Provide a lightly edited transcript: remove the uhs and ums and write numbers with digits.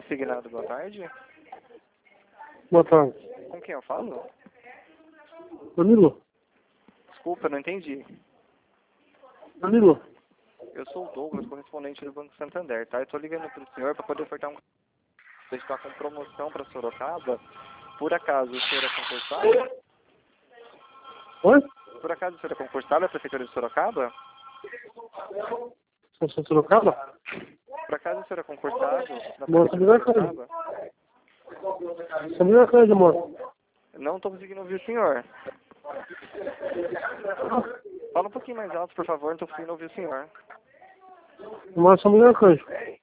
consignado, boa tarde. Boa tarde. Com quem eu falo? Danilo? Desculpa, eu não entendi. Danilo? Eu sou o Douglas, correspondente do Banco Santander, tá? Eu tô ligando pro senhor para poder ofertar Você está com promoção para Sorocaba. Por acaso o senhor é concursado? Oi? Por acaso o senhor é concursado à Prefeitura de Sorocaba? Você Sorocaba? Por acaso o senhor é concursado na Moça, Prefeitura me de dá Sorocaba? Você me dá coisa, moça. Não estou conseguindo ouvir o senhor. Fala um pouquinho mais alto, por favor, não estou conseguindo ouvir o senhor. Moça, me dá coisa.